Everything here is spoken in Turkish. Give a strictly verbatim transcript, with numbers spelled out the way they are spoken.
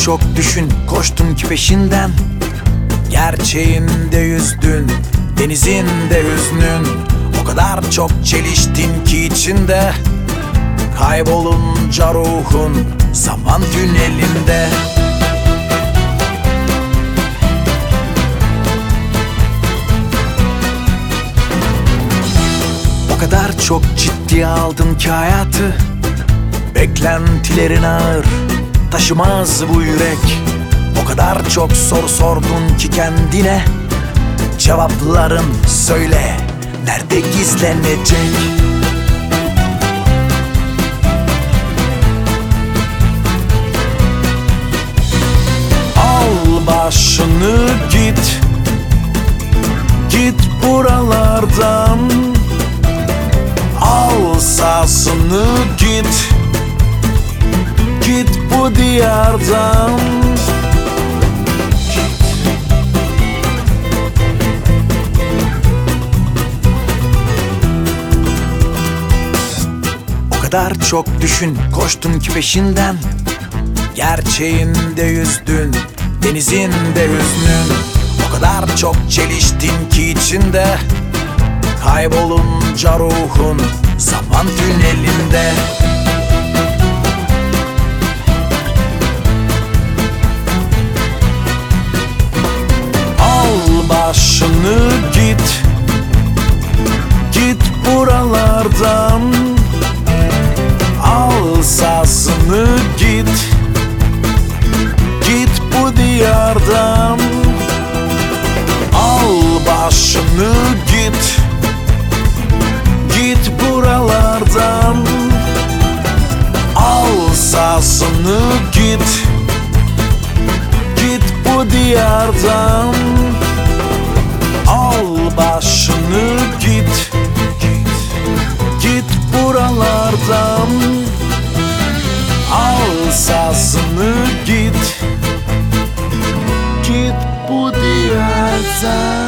çok düşün, koştun ki peşinden. Gerçeğinde yüzdün, denizinde hüznün. O kadar çok çeliştin ki içinde. Kaybolunca ruhun zaman tünelinde. O kadar çok ciddiye aldın ki hayatı. Beklentilerin ağır, taşımaz bu yürek. O kadar çok soru sordun ki kendine. Cevapların söyle, nerede gizlenecek? Al başını git, git buralardan. Al sazını git, git bu diyardan. O kadar çok düşün, koştun ki peşinden. Gerçeğinde yüzdün, denizinde hüznün. O kadar çok çeliştin ki içinde. Kaybolunca ruhun zaman tünelinde. Al başını git, git buralardan. Al sazını git, git bu diyardan. Al başını git, git buralardan. Al sazını git, git bu diyardan. Al başını git, git buralardan. Al sazını git, git bu diyardan.